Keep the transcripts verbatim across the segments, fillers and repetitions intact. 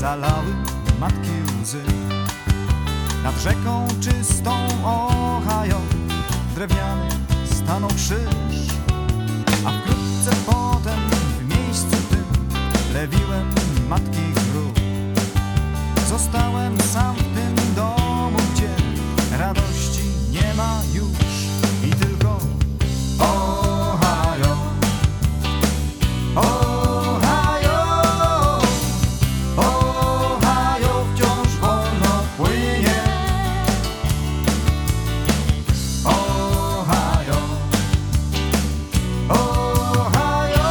zalały matki łzy. Nad rzeką czystą Ohio drewniany stanął krzyż, a wkrótce potem w miejscu tym lewiłem matki grób. Zostałem sam w tym domu, gdzie radości nie ma już i tylko Ohio, Ohio, Ohio wciąż wolno płynie. Ohio, Ohio.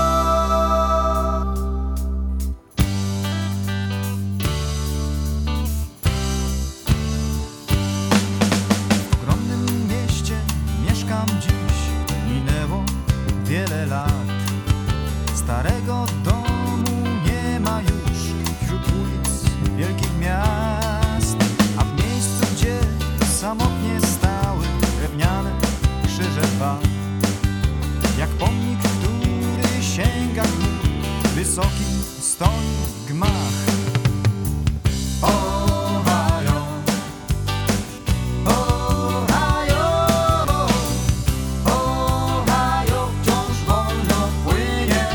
W ogromnym mieście mieszkam dziś, minęło wiele lat. Starego domu nie ma już wśród ulic wielkich miast, a w miejscu, gdzie samotnie stały drewniane krzyże dwa, jak pomnik, który sięga gór, wysoki stoi gmach. Ohio, Ohio, Ohio wciąż wolno płynie.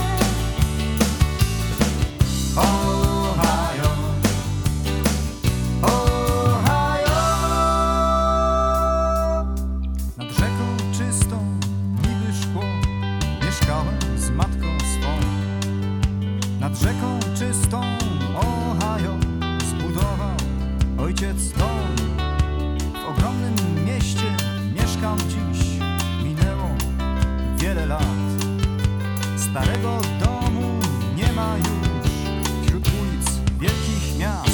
Ohio, Ohio. Nad rzeką czystą niby szkło mieszkałem z matką swą. Nad rzeką czystą Ohio zbudował ojciec dom. W ogromnym mieście mieszkam dziś, minęło wiele lat. Starego domu nie ma już wśród ulic wielkich miast.